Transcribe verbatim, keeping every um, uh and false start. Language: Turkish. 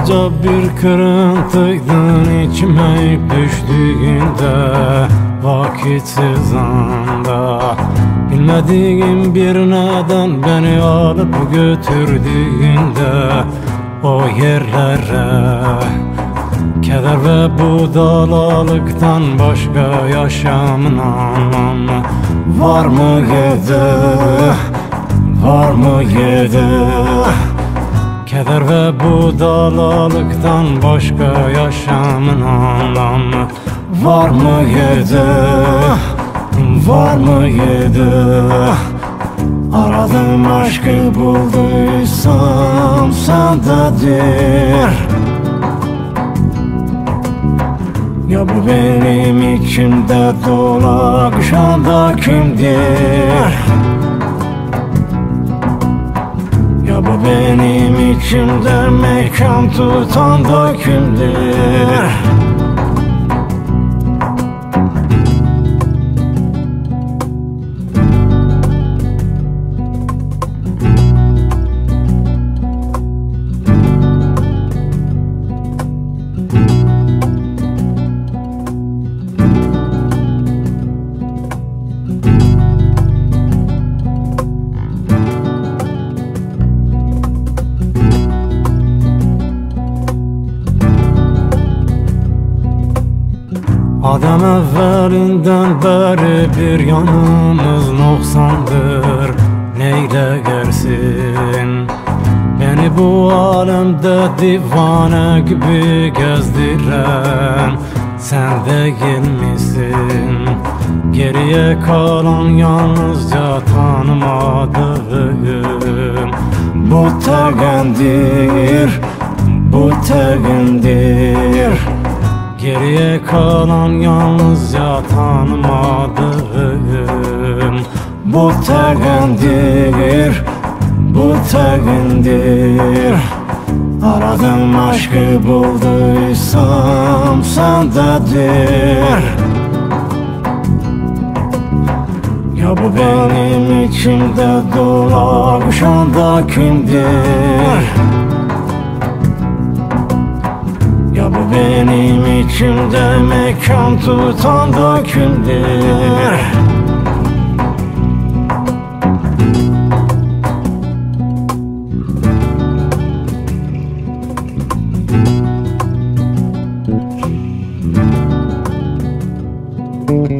koca bir kırıntıydın içime düştüğünde, vakitsiz anda. Bilmediğim bir neden beni alıp götürdüğünde o yerlere, keder ve budalalıktan başka yaşamın anlamı var mıydı, var mıydı? Keder ve budalalıktan başka yaşamın anlamı var mıydı, var mıydı? Aradım aşkı bulduysam sendedir. Ya bu benim içimde dolaşan da kimdir? Ya bu benim içimde mekan tutan da kimdir? Adem evvelinden beri bir yanımız noksandır. Neyle gersin beni bu alemde divane gibi gezdiren sen değil misin? Geriye kalan yalnızca tanımadığım bu tegendir, bu tegendir. Geriye kalan yalnızca tanımadığım bu tegendir, bu tegendir. Aradım aşkı bulduysam sendedir. Ya bu benim içimde dolaşan da kimdir? Ya bu benim içimde mekan tutan da kimdir? Thank you.